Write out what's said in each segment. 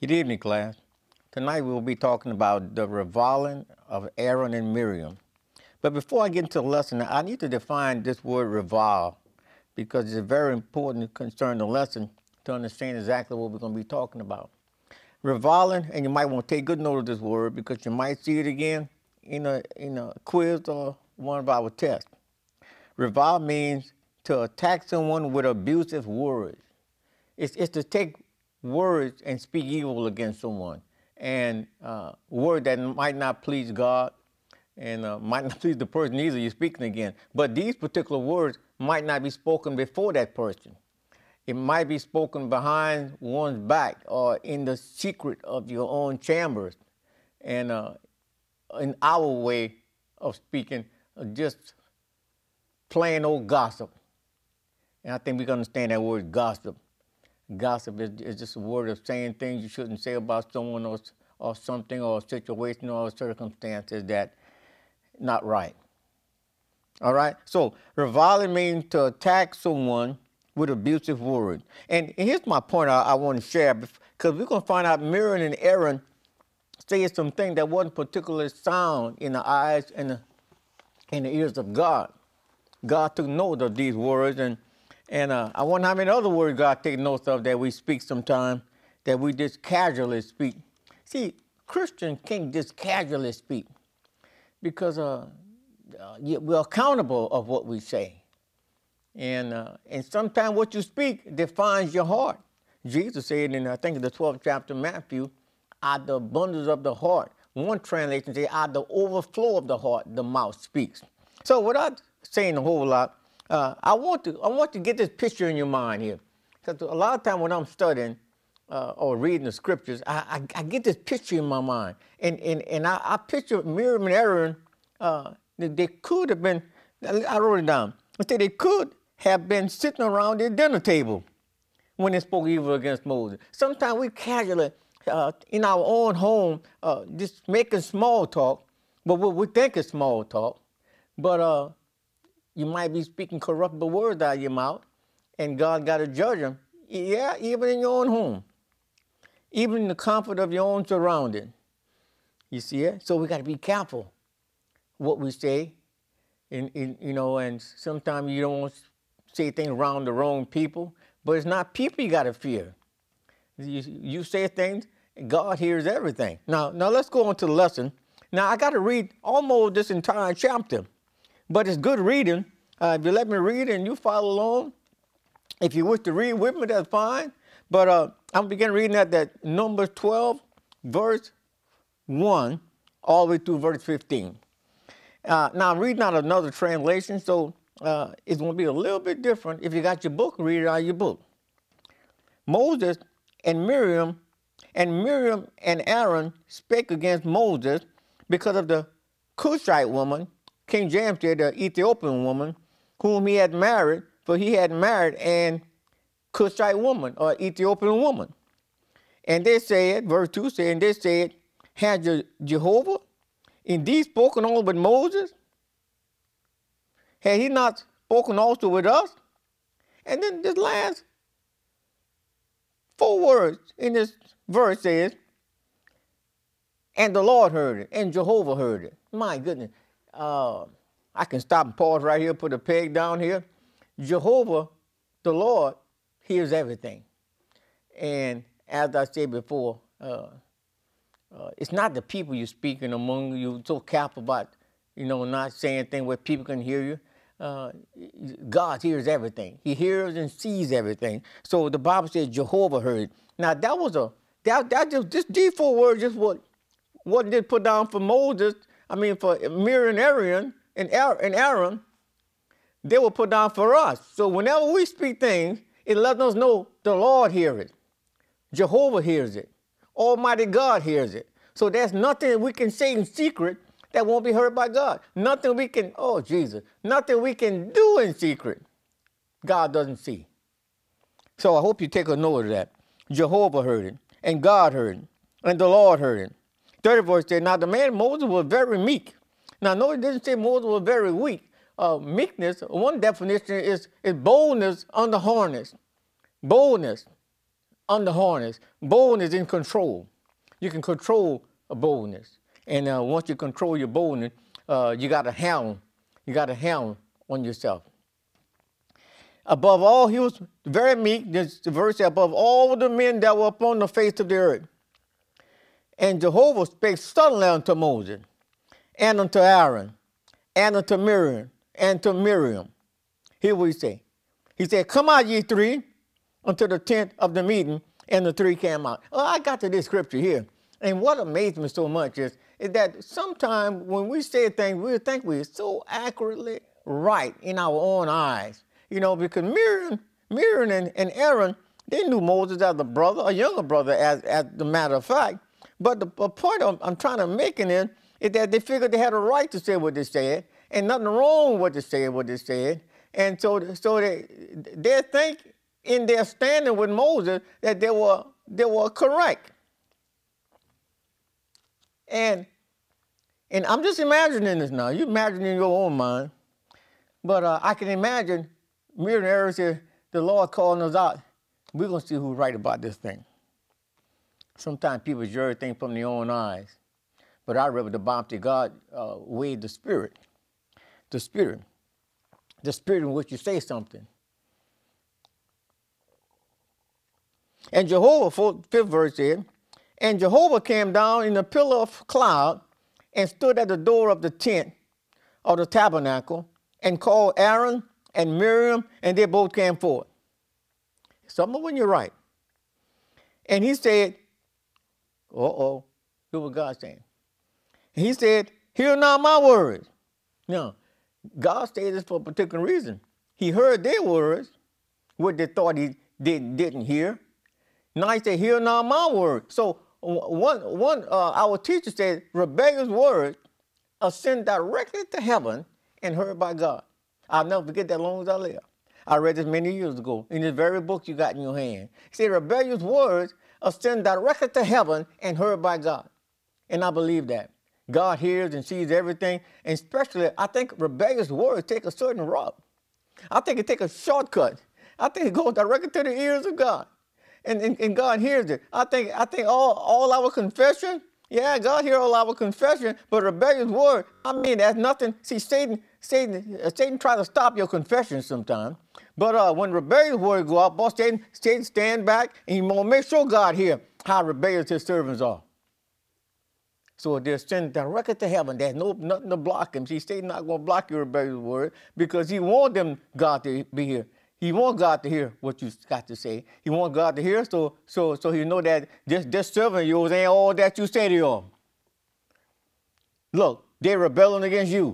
Good evening, class. Tonight we will be talking about the reviling of Aaron and Miriam. But before I get into the lesson, I need to define this word revile because it's very important concerning the lesson to understand exactly what we're going to be talking about. Reviling, and you might want to take good note of this word because you might see it again in a quiz or one of our tests. Revile means to attack someone with abusive words. It's to take words and speak evil against someone, and word that might not please God and might not please the person either you're speaking against. But these particular words might not be spoken before that person. It might be spoken behind one's back or in the secret of your own chambers. And in our way of speaking, just plain old gossip. And I think we can understand that word gossip. Gossip is just a word of saying things you shouldn't say about someone or something or a situation or a circumstances that not right. All right? So reviling means to attack someone with abusive words. And here's my point I want to share, because we're going to find out Miriam and Aaron saying some things that wasn't particularly sound in the eyes and in the ears of God. God took note of these words, and I wonder how many other words God takes note of that we speak sometimes, that we just casually speak. See, Christians can't just casually speak because we're accountable of what we say. And sometimes what you speak defines your heart. Jesus said in, I think, the 12th chapter of Matthew, out the abundance of the heart. One translation says, out the overflow of the heart, the mouth speaks. So without saying a whole lot, I want to get this picture in your mind here. Because a lot of time when I'm studying or reading the scriptures, I get this picture in my mind. And I picture Miriam and Aaron, they could have been, I wrote it down. I said they could have been sitting around their dinner table when they spoke evil against Moses. Sometimes we casually, in our own home, just making small talk, but what we think is small talk. But you might be speaking corruptible words out of your mouth, and God got to judge them. Yeah, even in your own home, even in the comfort of your own surrounding. You see it? So we got to be careful what we say, and sometimes you don't want to say things around the wrong people, but it's not people you got to fear. You say things, God hears everything. Now let's go on to the lesson. Now I got to read almost this entire chapter. But it's good reading. If you let me read and you follow along, if you wish to read with me, that's fine. But I'm beginning reading at that Numbers 12, verse 1, all the way through verse 15. Now I'm reading out another translation, so it's going to be a little bit different. If you got your book, read it out of your book. Moses and Miriam and Aaron spake against Moses because of the Cushite woman, King James said, the Ethiopian woman, whom he had married, for he had married an Cushite woman, or Ethiopian woman. And they said, verse 2 said, and they said, has Jehovah indeed spoken only with Moses? Had he not spoken also with us? And then this last 4 words in this verse says, and the Lord heard it, and Jehovah heard it. My goodness. I can stop and pause right here, put a peg down here. Jehovah, the Lord, hears everything. And as I said before, it's not the people you're speaking among. You're so careful about, not saying things where people can hear you. God hears everything. He hears and sees everything. So the Bible says Jehovah heard it. Now that was these 4 words, just what did put down for Moses. For Miriam and Aaron, they were put down for us. So whenever we speak things, it lets us know the Lord hears it. Jehovah hears it. Almighty God hears it. So there's nothing we can say in secret that won't be heard by God. Nothing we can do in secret God doesn't see. So I hope you take a note of that. Jehovah heard it, and God heard it, and the Lord heard it. 30th verse said, now the man Moses was very meek. Now notice it didn't say Moses was very weak. Meekness, one definition is boldness under harness. Boldness under harness. Boldness in control. You can control a boldness. And once you control your boldness, you got a helm. You got a helm on yourself. Above all, he was very meek. This verse says, above all the men that were upon the face of the earth. And Jehovah spake suddenly unto Moses, and unto Aaron, and unto Miriam. Hear what he said. He said, come out ye three unto the tent of the meeting, and the three came out. Oh, I got to this scripture here. And what amazed me so much is that sometimes when we say things, we think we're so accurately right in our own eyes. You know, because Miriam and Aaron, they knew Moses as a brother, a younger brother, as the matter of fact. But the point I'm trying to make is that they figured they had a right to say what they said, and nothing wrong with what they said. And so they think in their standing with Moses that they were correct. And I'm just imagining this now. You imagine in your own mind. But I can imagine Miriam and Aaron said, the Lord calling us out. We're going to see who's right about this thing. Sometimes people judge things from their own eyes. But I read the Bible that God weighed the spirit. The spirit in which you say something. And Jehovah, fifth verse said, and Jehovah came down in a pillar of cloud and stood at the door of the tent of the tabernacle and called Aaron and Miriam, and they both came forth. Some of when you're right. And he said, hear what God's saying. He said, hear not my words. Now, God said this for a particular reason. He heard their words, what they thought he didn't hear. Now he said, hear not my words. So our teacher said, rebellious words ascend directly to heaven and heard by God. I'll never forget that long as I live. I read this many years ago in this very book you got in your hand. He said, rebellious words ascend directly to heaven and heard by God. And I believe that. God hears and sees everything. And especially, I think rebellious words take a certain route. I think it takes a shortcut. I think it goes directly to the ears of God. And God hears it. I think all our confession, yeah, God hears all our confession, but rebellious word, I mean, that's nothing. See, Satan tries to stop your confession sometimes. But when rebellious words go out, boss, Satan stand back and he won't make sure God hears how rebellious his servants are. So they're sent directly to heaven. There's nothing to block him. See, Satan's not going to block your rebellious word because he wants God to be here. He wants God to hear what you got to say. He wants God to hear so he know that this servant of yours ain't all that you say to him. Look, they're rebelling against you.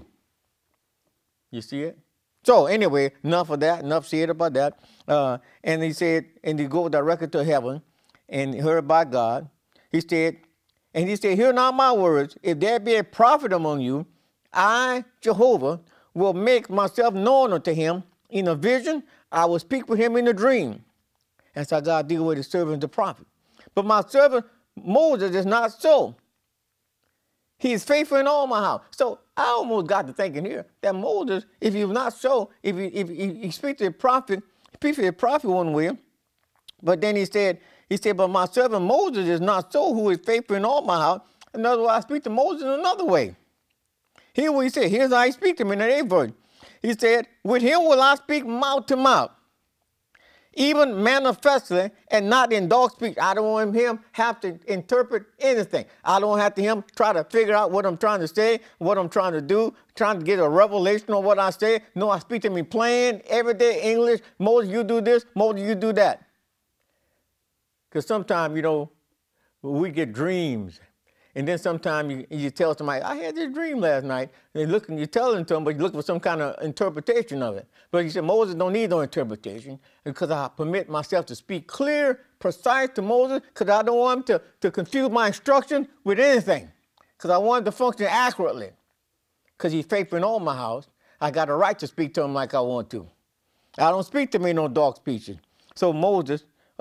You see it? So anyway, enough of that. Enough said about that. And he said, and he go directly to heaven and heard by God. He said, hear not my words. If there be a prophet among you, I, Jehovah, will make myself known unto him in a vision. I will speak with him in a dream. That's how God deal with his servant, the prophet. But my servant Moses is not so. He is faithful in all my house. So I almost got to thinking here that Moses, if he's not so, if he speaks to a prophet, he speaks to a prophet one way, but then he said, but my servant Moses is not so, who is faithful in all my house. In other words, I speak to Moses another way. Here's what he said. Here's how I speak to him in the 8th verse. He said, with him will I speak mouth to mouth, even manifestly and not in dark speech. I don't want him have to interpret anything. I don't have to him try to figure out what I'm trying to say, what I'm trying to do, trying to get a revelation on what I say. No, I speak to him in plain, everyday English. Moses, you do this. Moses, you do that. Because sometimes, we get dreams. And then sometimes you tell somebody, I had this dream last night. And you're telling them, but you're looking for some kind of interpretation of it. But he said, Moses don't need no interpretation because I permit myself to speak clear, precise to Moses because I don't want him to confuse my instruction with anything. Because I want him to function accurately. Because he's faithful in all my house. I got a right to speak to him like I want to. I don't speak to him in no dark speeches. So Moses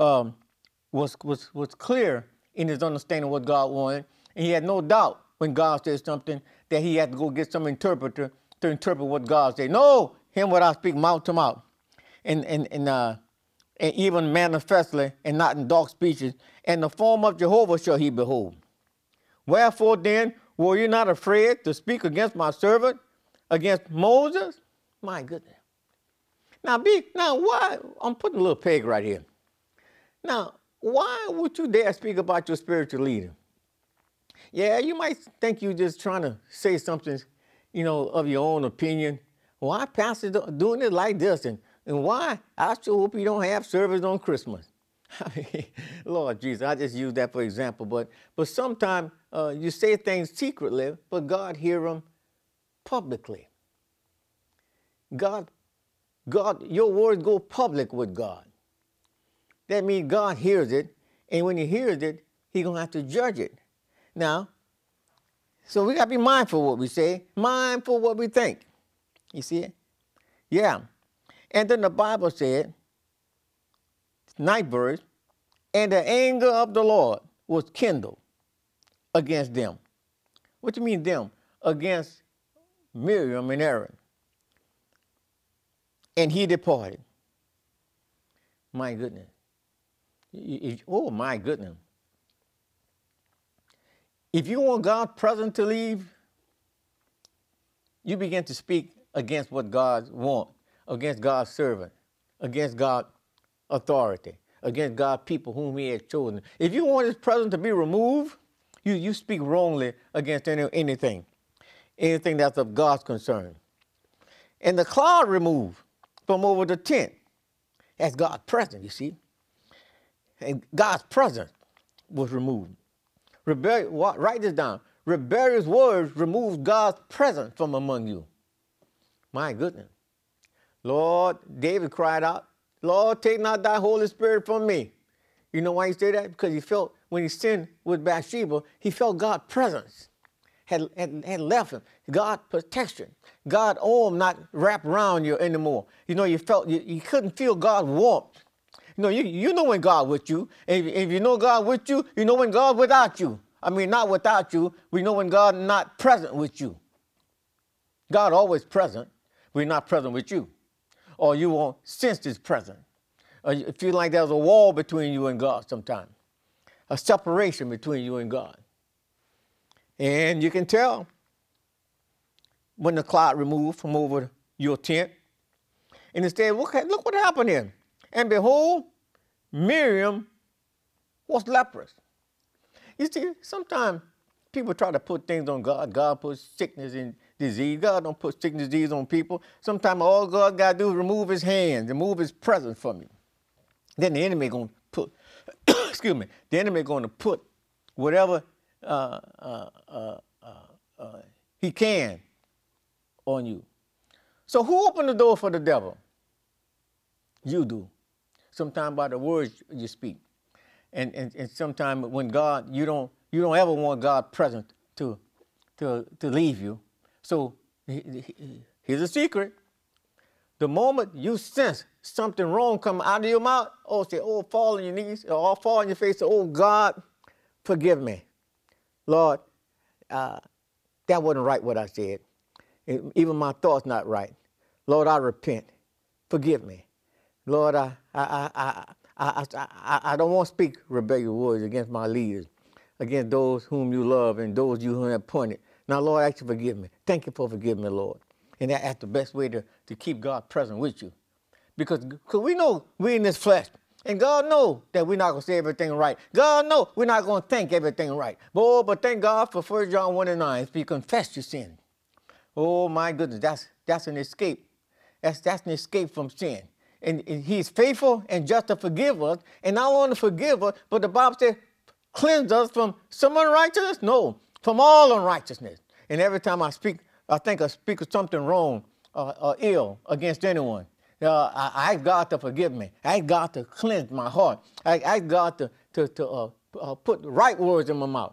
was clear in his understanding of what God wanted. And he had no doubt when God said something that he had to go get some interpreter to interpret what God said. No, him what I speak mouth to mouth. And and even manifestly, and not in dark speeches, and the form of Jehovah shall he behold. Wherefore then were you not afraid to speak against my servant, against Moses? My goodness. Now why, I'm putting a little peg right here. Now, why would you dare speak about your spiritual leader? Yeah, you might think you're just trying to say something, of your own opinion. Why pastor doing it like this? And why? I sure hope you don't have service on Christmas. I mean, Lord Jesus, I just use that for example. But sometimes you say things secretly, but God hear them publicly. God, your words go public with God. That means God hears it, and when he hears it, he's going to have to judge it. Now, so we got to be mindful of what we say, mindful of what we think. You see it? Yeah. And then the Bible said, ninth verse, and the anger of the Lord was kindled against them. What do you mean them? Against Miriam and Aaron. And he departed. My goodness. Oh, my goodness. If you want God's presence to leave, you begin to speak against what God wants, against God's servant, against God's authority, against God's people whom he has chosen. If you want his presence to be removed, you speak wrongly against anything that's of God's concern. And the cloud removed from over the tent. That's God's presence, you see. And God's presence was removed. Write this down. Rebellious words remove God's presence from among you. My goodness. Lord, David cried out, Lord, take not thy Holy Spirit from me. You know why he said that? Because he felt, when he sinned with Bathsheba, he felt God's presence had left him. God's protection. God's arm not wrapped around you anymore. You felt, you couldn't feel God's warmth. You know when God with you. If you know God with you, you know when God without you. I mean, not without you. We know when God not present with you. God always present, but he's not present with you. Or you won't sense his presence. Or you feel like there's a wall between you and God sometimes. A separation between you and God. And you can tell when the cloud removed from over your tent. And instead, look what happened here. And behold, Miriam was leprous. You see, sometimes people try to put things on God. God puts sickness and disease. God don't put sickness and disease on people. Sometimes all God got to do is remove his hands, remove his presence from you. Then the enemy going to put, the enemy going to put whatever he can on you. So who opened the door for the devil? You do. Sometimes by the words you speak. And sometimes when God, you don't ever want God's presence to leave you. So here's a secret. The moment you sense something wrong come out of your mouth, fall on your knees, or fall on your face, say, oh God, forgive me. Lord, that wasn't right what I said. Even my thoughts not right. Lord, I repent. Forgive me. Lord, I don't want to speak rebellious words against my leaders, against those whom you love and those you who have appointed. Now, Lord, I ask you to forgive me. Thank you for forgiving me, Lord. And that's the best way to keep God present with you. Because we know we're in this flesh. And God knows that we're not going to say everything right. God knows we're not going to think everything right. But thank God for 1 John 1:9. If you confess your sin. Oh, my goodness, that's an escape. That's an escape from sin. And he's faithful and just to forgive us. And not only to forgive us, but the Bible says, cleanse us from some unrighteousness? No, from all unrighteousness. And every time I speak, I think I speak of something wrong or ill against anyone. I ask God to forgive me. I ask God to cleanse my heart. I ask God to put the right words in my mouth.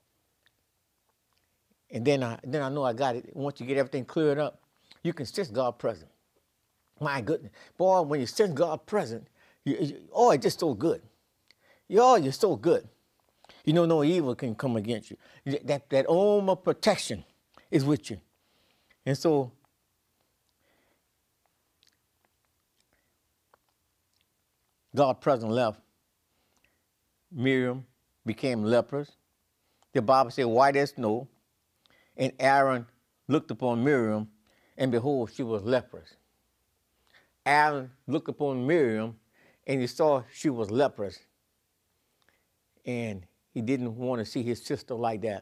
And then I know I got it. Once you get everything cleared up, you can sense God present. My goodness. Boy, when you sense God present, it's just so good. You're so good. You know no evil can come against you. That arm of protection is with you. And so, God's presence left, Miriam became leprous. The Bible said white as snow. And Aaron looked upon Miriam, and behold, she was leprous. Aaron looked upon Miriam, and he saw she was leprous. And he didn't want to see his sister like that.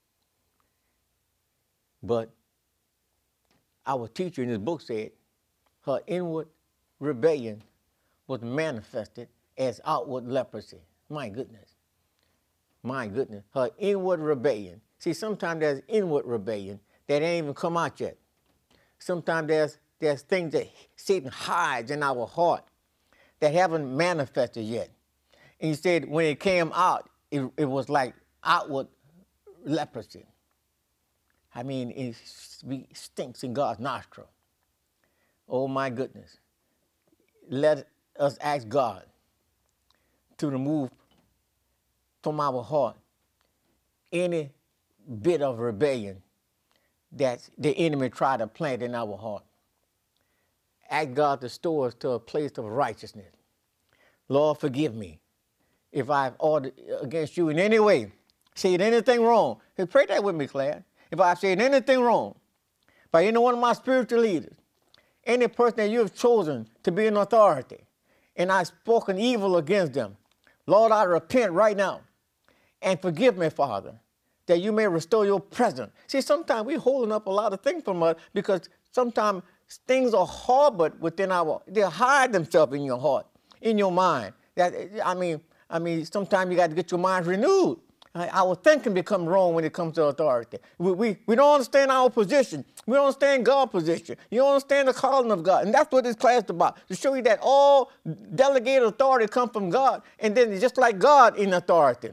But our teacher in his book said her inward rebellion was manifested as outward leprosy. My goodness. My goodness. Her inward rebellion. See, sometimes there's inward rebellion that ain't even come out yet. Sometimes there's things that Satan hides in our heart that haven't manifested yet. And he said when it came out, it was like outward leprosy. I mean, it stinks in God's nostril. Oh, my goodness. Let us ask God to remove from our heart any bit of rebellion that the enemy tried to plant in our heart. Ask God to restore us to a place of righteousness. Lord, forgive me if I've ordered against you in any way, said anything wrong. Hey, pray that with me, Claire. If I've said anything wrong by any one of my spiritual leaders, any person that you have chosen to be an authority, and I've spoken evil against them, Lord, I repent right now and forgive me, Father, that you may restore your presence. See, sometimes we're holding up a lot of things from us because sometimes things are harbored within they hide themselves in your heart, in your mind. I mean, sometimes you got to get your mind renewed. Our thinking becomes wrong when it comes to authority. We don't understand our position. We don't understand God's position. You don't understand the calling of God. And that's what this class is about, to show you that all delegated authority comes from God. And then it's just like God in authority.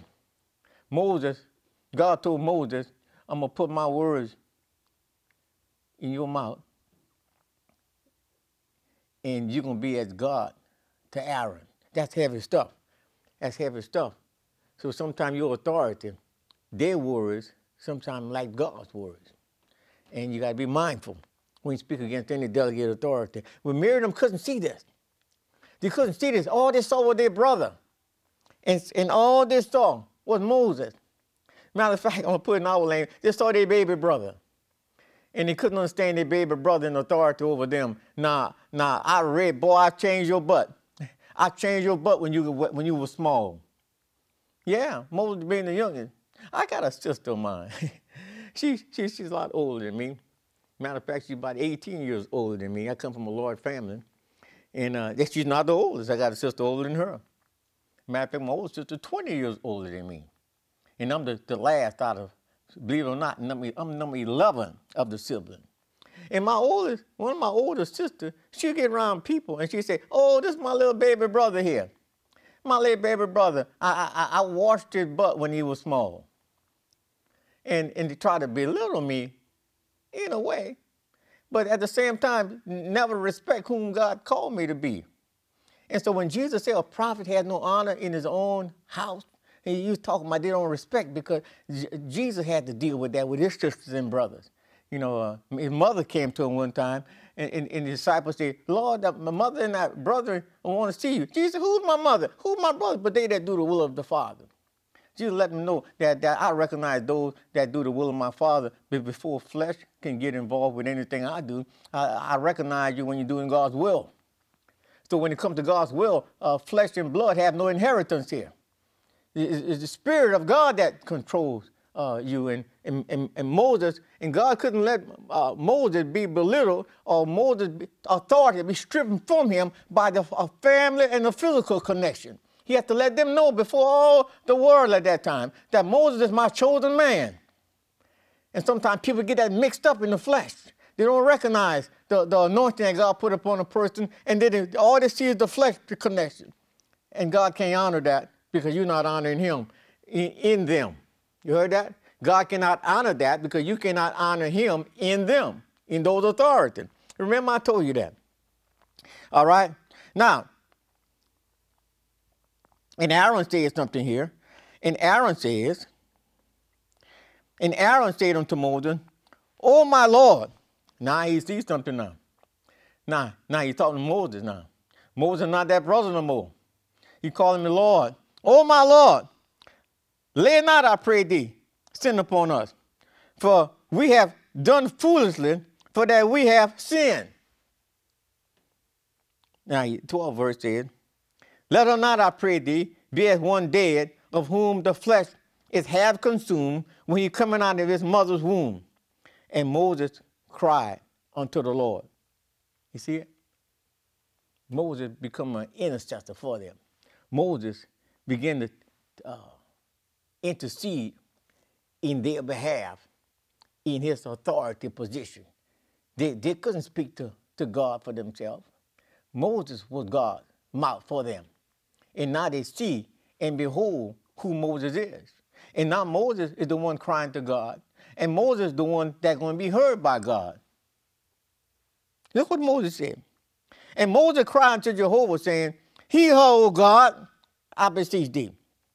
God told Moses, I'm going to put my words in your mouth, and you're going to be as God to Aaron. That's heavy stuff. That's heavy stuff. So sometimes your authority, their words, sometimes like God's words. And you got to be mindful when you speak against any delegated authority. When Miriam couldn't see this. They couldn't see this. All they saw was their brother. And all they saw was Moses. Matter of fact, I'm going to put it in our language, they saw their baby brother. And they couldn't understand their baby brother in authority over them. Nah, I read, boy, I changed your butt. I changed your butt when you were small. Yeah, Moses being the youngest. I got a sister of mine. she's a lot older than me. Matter of fact, she's about 18 years older than me. I come from a large family. And she's not the oldest. I got a sister older than her. Matter of fact, my older sister 20 years older than me. And I'm the last out of, believe it or not, I'm number 11 of the siblings. And one of my older sisters, she'll get around people and she'll say, oh, this is my little baby brother here. My little baby brother, I washed his butt when he was small. And they try to belittle me in a way, but at the same time, never respect whom God called me to be. And so when Jesus said a prophet has no honor in his own house, he was talking about they don't respect because Jesus had to deal with that with his sisters and brothers. You know, his mother came to him one time, and the disciples said, Lord, my mother and that brother want to see you. Jesus said, who's my mother? Who's my brother? But they that do the will of the Father. Jesus let them know that I recognize those that do the will of my Father, but before flesh can get involved with anything I do, I recognize you when you're doing God's will. So when it comes to God's will, flesh and blood have no inheritance here. It's the Spirit of God that controls you. And Moses, and God couldn't let Moses be belittled or Moses' authority be stripped from him by the family and the physical connection. He had to let them know before all the world at that time that Moses is my chosen man. And sometimes people get that mixed up in the flesh. They don't recognize the anointing that God put upon a person, and then all they see is the flesh connection. And God can't honor that because you're not honoring him in them. You heard that? God cannot honor that because you cannot honor him in them, in those authorities. Remember I told you that. All right? Now, and Aaron says something here. And Aaron said unto Moses, oh, my Lord. Now he sees something now. Now he's talking to Moses now. Moses is not that brother no more. He called him the Lord. Oh, my Lord, lay not, I pray thee, sin upon us. For we have done foolishly, for that we have sinned. Now, 12 verse says, let us not, I pray thee, be as one dead, of whom the flesh is half consumed when he coming out of his mother's womb. And Moses cried unto the Lord. You see it? Moses become an intercessor for them. Moses began to intercede in their behalf in his authority position. They couldn't speak to God for themselves. Moses was God's mouth for them. And now they see and behold who Moses is. And now Moses is the one crying to God. And Moses is the one that's going to be heard by God. Look what Moses said. And Moses cried to Jehovah, saying, hear her, O God, I beseech thee.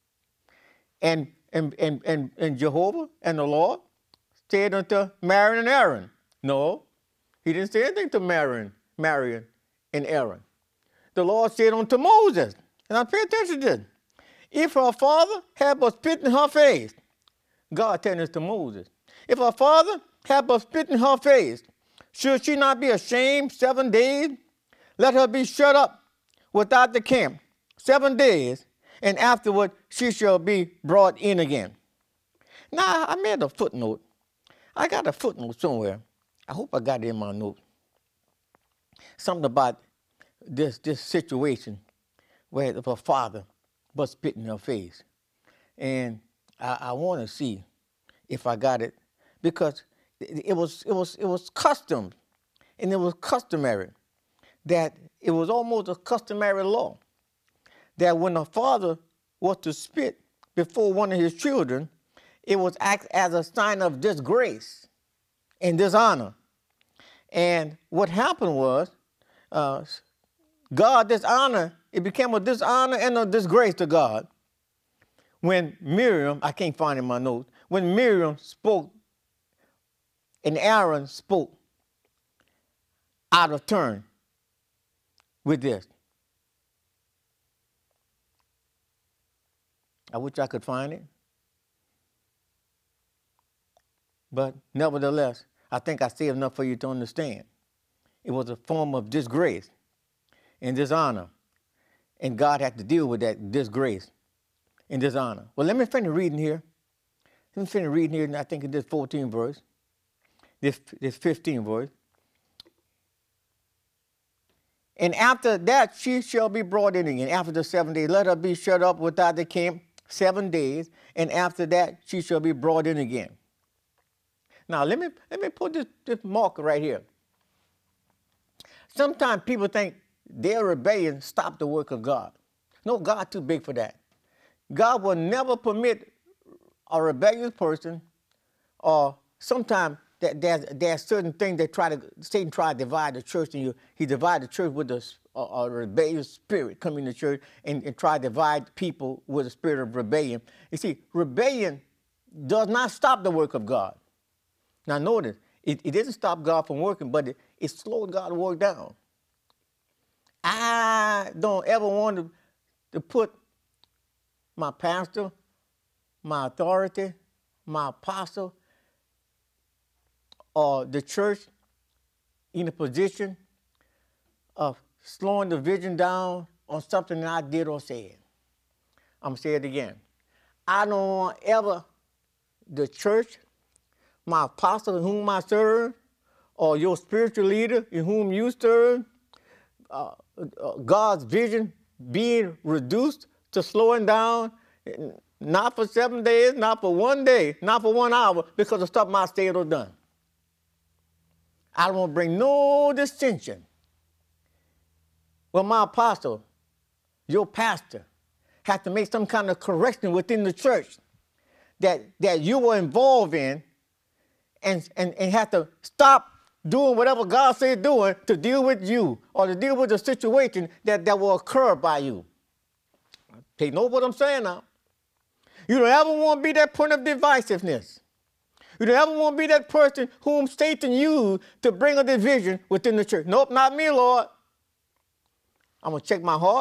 And Jehovah and the Lord said unto Miriam and Aaron. No, he didn't say anything to Miriam and Aaron. The Lord said unto Moses, and now pay attention to this, if her father had but spit in her face, God telling this to Moses, if her father had but spit in her face, should she not be ashamed 7 days? Let her be shut up without the camp 7 days, and afterward she shall be brought in again. Now, I made a footnote. I got a footnote somewhere. I hope I got it in my notes. Something about this situation where if a father but spit in her face. And I want to see if I got it, because it was custom, and it was customary, that it was almost a customary law that when a father was to spit before one of his children, it was act as a sign of disgrace and dishonor. And what happened was, God dishonor, it became a dishonor and a disgrace to God when Miriam, I can't find it in my notes, when Miriam spoke and Aaron spoke out of turn with this. I wish I could find it. But nevertheless, I think I say enough for you to understand. It was a form of disgrace and dishonor. And God had to deal with that disgrace and dishonor. Well, let me finish reading here. And I think in this 14th verse, this 15th verse. And after that she shall be brought in again. After the 7 days, let her be shut up without the camp 7 days, and after that she shall be brought in again. Now let me put this marker right here. Sometimes people think their rebellion stopped the work of God. No, God too big for that. God will never permit a rebellious person, or sometimes there's certain things that Satan try to divide the church, and he divided the church with a rebellious spirit coming to church, and try to divide people with a spirit of rebellion. You see, rebellion does not stop the work of God. Now notice, it didn't stop God from working, but it slowed God's work down. I don't ever want to put my pastor, my authority, my apostle, or the church in a position of slowing the vision down on something that I did or said. I'm going to say it again. I don't want ever the church, my apostle in whom I serve, or your spiritual leader in whom you serve, God's vision being reduced to slowing down, not for 7 days, not for 1 day, not for 1 hour, because of stuff I said or done. I don't want to bring no dissension. Well, my apostle, your pastor, has to make some kind of correction within the church that you were involved in, and have to stop doing whatever God said doing to deal with you, or to deal with the situation that will occur by you. Take note of what I'm saying now. You don't ever want to be that point of divisiveness. You don't ever want to be that person whom Satan used to bring a division within the church. Nope, not me, Lord. I'm going to check my heart,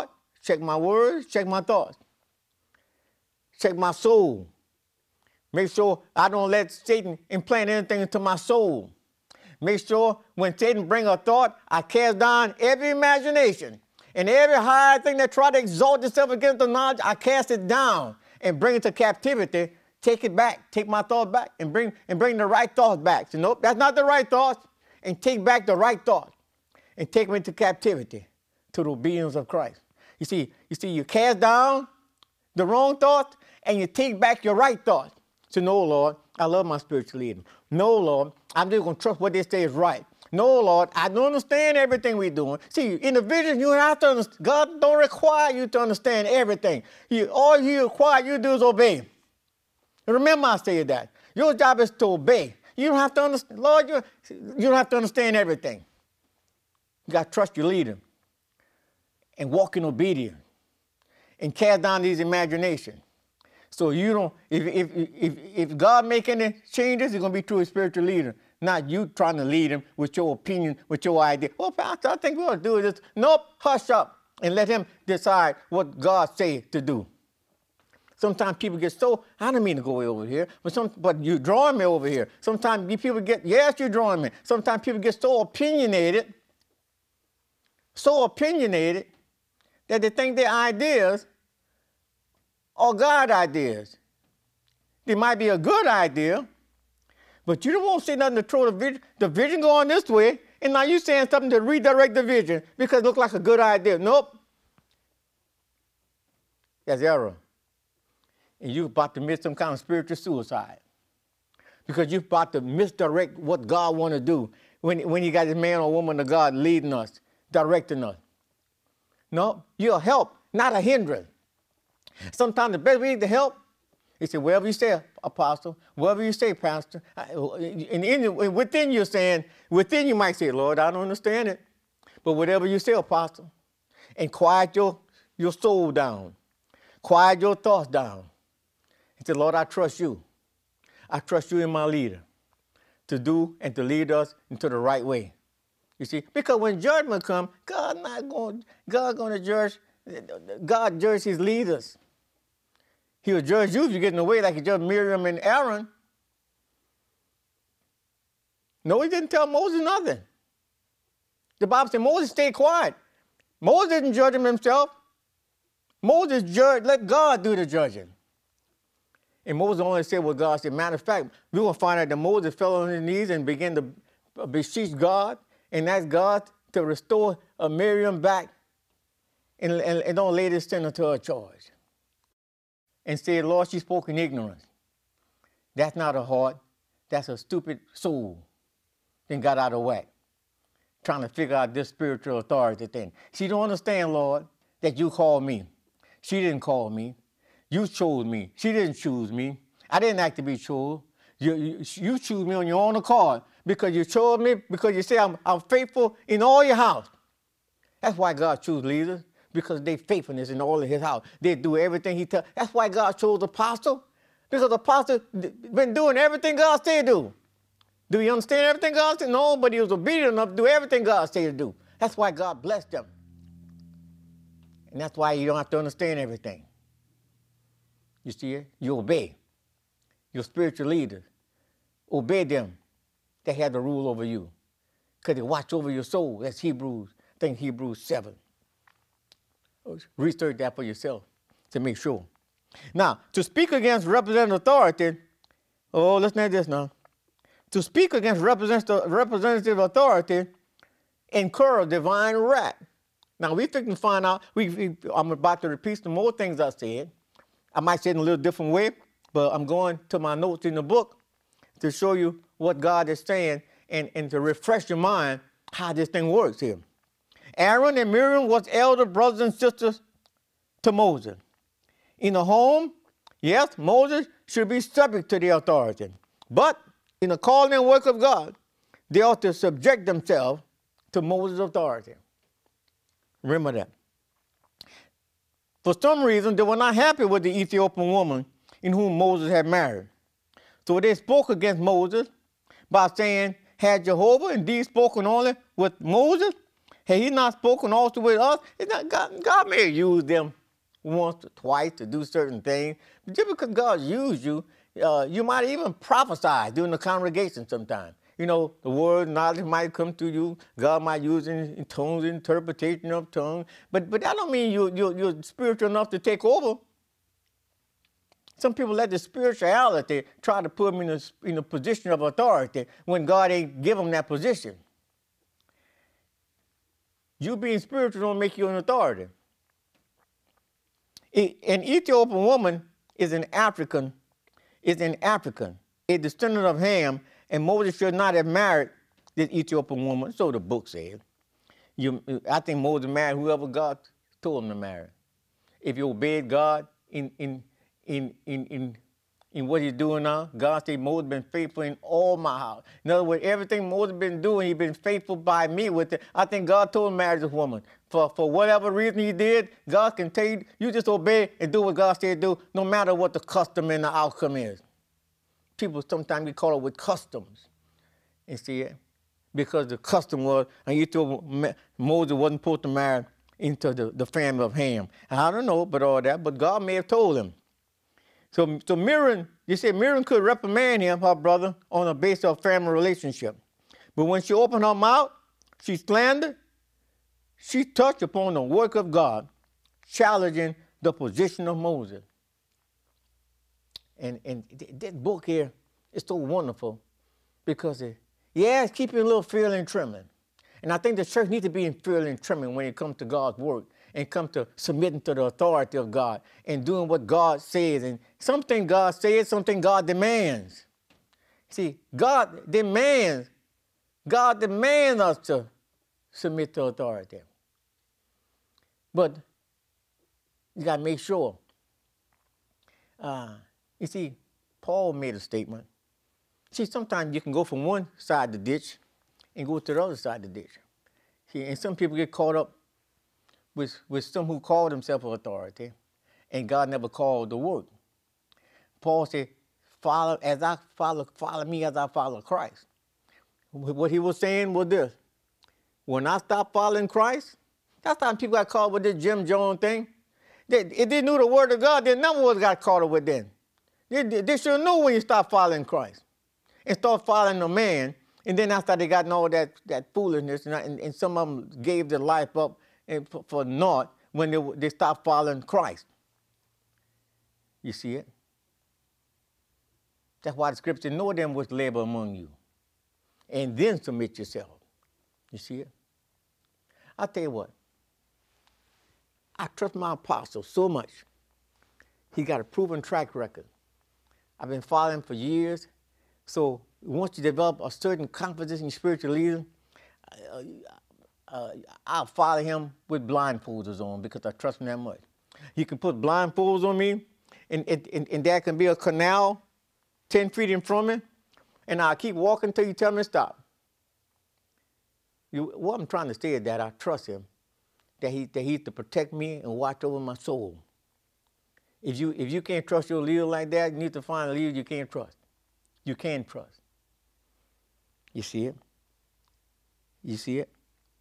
check my words, check my thoughts, check my soul. Make sure I don't let Satan implant anything into my soul. Make sure when Satan brings a thought, I cast down every imagination. And every high thing that try to exalt itself against the knowledge, I cast it down and bring it to captivity. Take it back, take my thoughts back, and bring the right thoughts back. So nope, that's not the right thoughts. And take back the right thoughts and take them into captivity to the obedience of Christ. You see, you cast down the wrong thoughts and you take back your right thoughts. So no, Lord, I love my spiritual leader. No, Lord, I'm just going to trust what they say is right. No, Lord, I don't understand everything we're doing. See, in the vision, you have to understand. God don't require you to understand everything. All He requires you to do is obey. And remember I said that. Your job is to obey. You don't have to understand. Lord, you don't have to understand everything. You got to trust your leader and walk in obedience and cast down these imaginations. So you don't, if God make any changes, it's going to be through His spiritual leader, not you trying to lead him with your opinion, with your idea. Well, Pastor, I think we ought to do this. Nope, hush up and let him decide what God says to do. Sometimes people get so, I don't mean to go over here, but you're drawing me over here. Sometimes people get, yes, you're drawing me. Sometimes people get so opinionated that they think their ideas are God ideas. They might be a good idea, but you don't want to say nothing to throw the vision. The vision going this way, and now you're saying something to redirect the vision because it looks like a good idea. Nope. That's error. And you're about to miss some kind of spiritual suicide because you're about to misdirect what God want to do when you got this man or woman of God leading us, directing us. No, you're a help, not a hindrance. Sometimes the best way to help is say, whatever you say, apostle, whatever you say, pastor. And within you're saying, within you might say, Lord, I don't understand it. But whatever you say, apostle, and quiet your soul down. Quiet your thoughts down. And say, Lord, I trust you. I trust you in my leader to do and to lead us into the right way. You see, because when judgment comes, God going to judge. God judges His leaders. He'll judge you if you get in the way like He judged Miriam and Aaron. No, He didn't tell Moses nothing. The Bible said Moses stayed quiet. Moses didn't judge him himself. Moses judged, let God do the judging. And Moses only said what God said. Matter of fact, we're going to find out that Moses fell on his knees and began to beseech God and ask God to restore Miriam back and don't lay this sin unto her charge. And said, Lord, she spoke in ignorance. That's not a heart. That's a stupid soul. Then got out of whack, trying to figure out this spiritual authority thing. She don't understand, Lord, that you called me. She didn't call me. You chose me. She didn't choose me. I didn't ask to be chosen. You choose me on your own accord because you chose me, because you say I'm faithful in all your house. That's why God chose leaders. Because they faithfulness in all of His house. They do everything He tells. That's why God chose apostle. Because apostle been doing everything God said to do. Do you understand everything God said? No, but he was obedient enough to do everything God said to do. That's why God blessed them. And that's why you don't have to understand everything. You see it? You obey. Your spiritual leaders. Obey them. They have the rule over you. Because they watch over your soul. That's Hebrews 7. Research that for yourself to make sure. Now, to speak against representative authority, listen to this now. To speak against representative authority incur divine wrath. Now, we can find out, I'm about to repeat some more things I said. I might say it in a little different way, but I'm going to my notes in the book to show you what God is saying and to refresh your mind how this thing works here. Aaron and Miriam was elder brothers and sisters to Moses. In the home, yes, Moses should be subject to the authority. But in the calling and work of God, they ought to subject themselves to Moses' authority. Remember that. For some reason, they were not happy with the Ethiopian woman in whom Moses had married. So they spoke against Moses by saying, had Jehovah indeed spoken only with Moses, Had he not spoken also with us, it's not, God may have used them once or twice to do certain things. But just because God used you, you might even prophesy during the congregation sometime. You know, the word knowledge might come to you. God might use it in tongues, interpretation of tongues. But that don't mean you're spiritual enough to take over. Some people let the spirituality try to put them in a position of authority when God ain't give them that position. You being spiritual don't make you an authority. An Ethiopian woman is an African, a descendant of Ham, and Moses should not have married this Ethiopian woman, so the book says. I think Moses married whoever God told him to marry. If you obeyed God in what he's doing now, God said Moses been faithful in all my house. In other words, everything Moses been doing, he's been faithful by me with it. I think God told him to marry this woman. For whatever reason he did, God can tell you, you just obey and do what God said do, no matter what the custom and the outcome is. People sometimes get caught up with customs. You see it? Because the custom was, and you told Moses wasn't supposed to marry into the family of Ham. And I don't know about all that, but God may have told him. So Miriam, you say Miriam could reprimand him, her brother, on the basis of family relationship. But when she opened her mouth, she slandered, she touched upon the work of God, challenging the position of Moses. And this book here is so wonderful because it's keeping a little fear and trembling. And I think the church needs to be in fear and trembling when it comes to God's work and come to submitting to the authority of God and doing what God says. And something God says, something God demands. See, God demands us to submit to authority. But you got to make sure. You see, Paul made a statement. See, sometimes you can go from one side of the ditch and go to the other side of the ditch. See, and some people get caught up with some who call themselves authority, and God never called the work. Paul said, follow me as I follow Christ. What he was saying was this: when I stopped following Christ, that's how people got caught with this Jim Jones thing. If they knew the word of God, they never would have got caught up with them. They should know when you stop following Christ and start following a man. And then after they got all that foolishness, and some of them gave their life up for naught when they stopped following Christ. You see it? That's why the scripture, know them which labor among you, and then submit yourself. You see it? I tell you what, I trust my apostle so much. He got a proven track record. I've been following him for years. So once you develop a certain confidence in spiritual leader, I'll follow him with blindfolds on because I trust him that much. He can put blindfolds on me, and there can be a canal 10 feet in front of me, and I'll keep walking until you tell me to stop. What I'm trying to say is that I trust him, that he's to protect me and watch over my soul. If you can't trust your leader like that, you need to find a leader you can't trust. You can trust. You see it? You see it?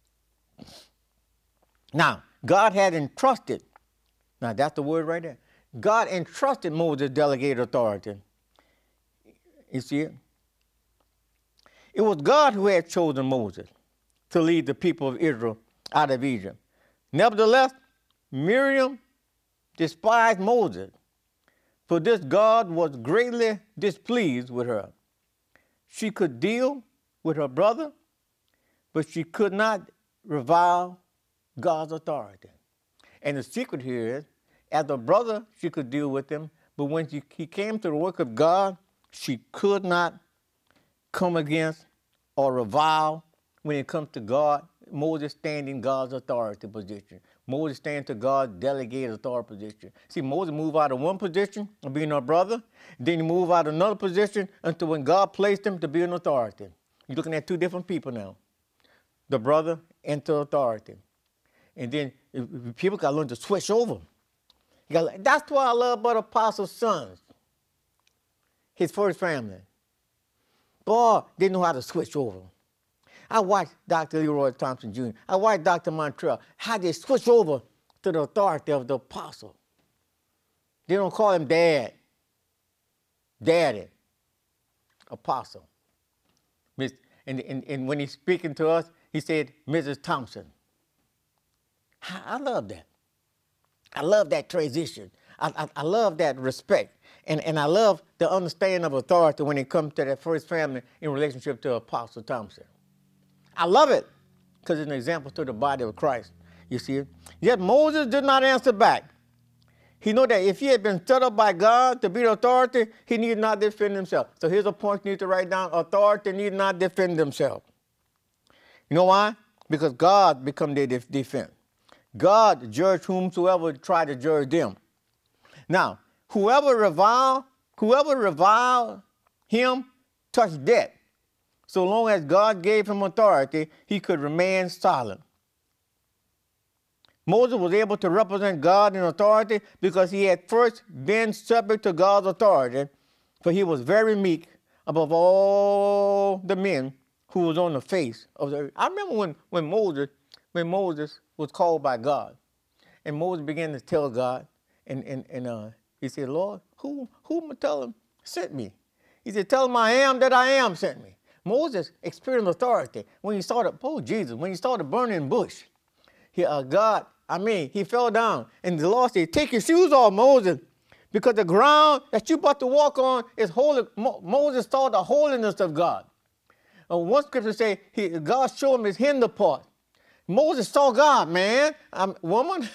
Now, God had entrusted, now that's the word right there. God entrusted Moses delegated authority. You see it? It was God who had chosen Moses to lead the people of Israel out of Egypt. Nevertheless, Miriam despised Moses. For this God was greatly displeased with her. She could deal with her brother, but she could not revile God's authority. And the secret here is, as a brother, she could deal with him, but when he came to the work of God, she could not come against or revile when it comes to God. Moses standing God's authority position. Moses stands to God's delegated authority position. See, Moses moved out of one position of being a brother, then he moved out of another position until when God placed him to be an authority. You're looking at two different people now. The brother into authority. And then people got to learn to switch over. That's what I love about Apostle's sons, his first family. Boy, they know how to switch over. I watched Dr. Leroy Thompson Jr., I watched Dr. Montreal, how they switch over to the authority of the apostle. They don't call him dad, daddy, apostle. And when he's speaking to us, he said, Mrs. Thompson. I love that. I love that transition. I love that respect. And I love the understanding of authority when it comes to that first family in relationship to Apostle Thompson. I love it because it's an example to the body of Christ. You see it? Yet Moses did not answer back. He knew that if he had been set up by God to be the authority, he need not defend himself. So here's a point you need to write down. Authority need not defend themselves. You know why? Because God become their defense. God judged whomsoever tried to judge them. Now, whoever reviled him touched death. So long as God gave him authority, he could remain silent. Moses was able to represent God in authority because he had first been subject to God's authority, for he was very meek above all the men who was on the face of the earth. I remember when Moses was called by God, and Moses began to tell God, and he said, Lord, who am I tell him sent me? He said, tell him I am that I am sent me. Moses experienced authority when he saw when he saw the burning bush. He fell down, and the Lord said, take your shoes off, Moses, because the ground that you're about to walk on is holy. Moses saw the holiness of God. One scripture says, God showed him his hinder part. Moses saw God, man. Woman,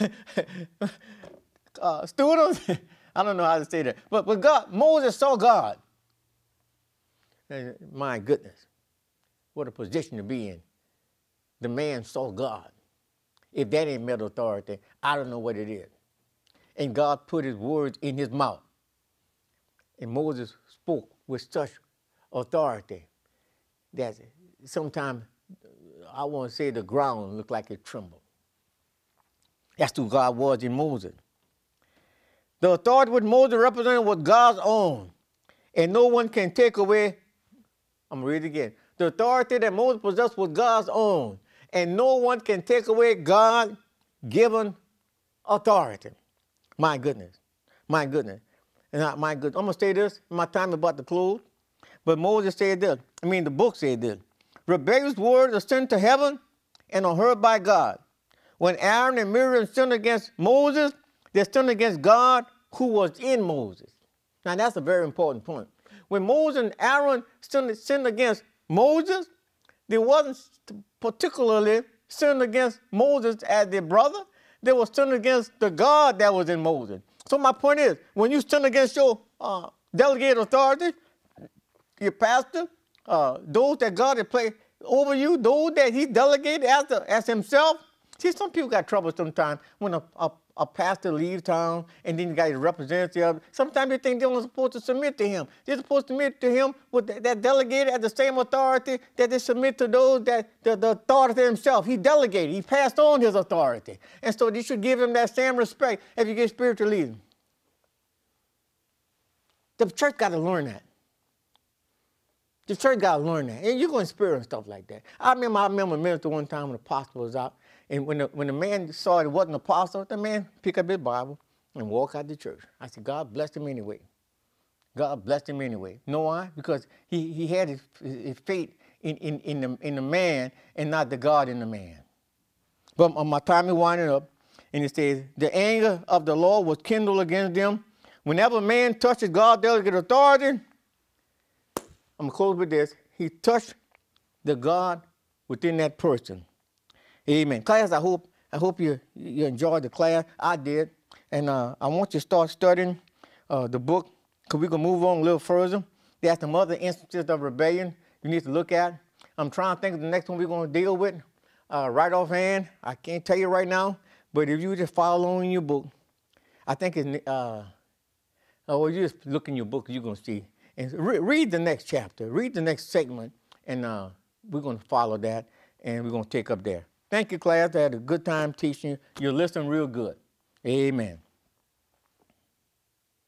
students, I don't know how to say that. But Moses saw God. And my goodness, what a position to be in. The man saw God. If that ain't mental authority, I don't know what it is. And God put his words in his mouth. And Moses spoke with such authority that sometimes I want to say the ground looked like it trembled. That's who God was in Moses. The authority which Moses represented was God's own, and no one can take away. I'm going to read it again. The authority that Moses possessed was God's own, and no one can take away God-given authority. My goodness. My goodness. And my goodness. I'm going to say this. My time is about to close. But Moses said this. The book said this. Rebellious words are sent to heaven and are heard by God. When Aaron and Miriam sinned against Moses, they sinned against God who was in Moses. Now that's a very important point. When Moses and Aaron sinned against Moses, they wasn't particularly sinned against Moses as their brother. They were sinned against the God that was in Moses. So my point is, when you sin against your delegated authority, your pastor, those that God has placed over you, those that he delegated as himself. See, some people got trouble sometimes when a pastor leaves town and then you got his representative. Sometimes they think they're not supposed to submit to him. They're supposed to submit to him with that delegated at the same authority that they submit to those that the authority himself. He delegated. He passed on his authority. And so you should give him that same respect if you get spiritual leaders. The church got to learn that. The church got to learn that. And you're going to experience stuff like that. I remember a minister one time when the apostle was out. And when the man saw it wasn't an apostle, the man picked up his Bible and walked out the church. I said, God blessed him anyway. God blessed him anyway. You know why? Because he had his faith in the man and not the God in the man. But my time is winding up. And it says, the anger of the Lord was kindled against them. Whenever man touches God's delegated authority, I'm going to close with this. He touched the God within that person. Amen. Class, I hope you enjoyed the class. I did. And I want you to start studying the book, because we're going to move on a little further. There's some other instances of rebellion you need to look at. I'm trying to think of the next one we're going to deal with right offhand. I can't tell you right now, but if you just follow along in your book, I think it's, you just look in your book, you're going to see. And read the next chapter, read the next segment, and we're going to follow that, and we're going to take up there. Thank you, class. I had a good time teaching you. You're listening real good. Amen.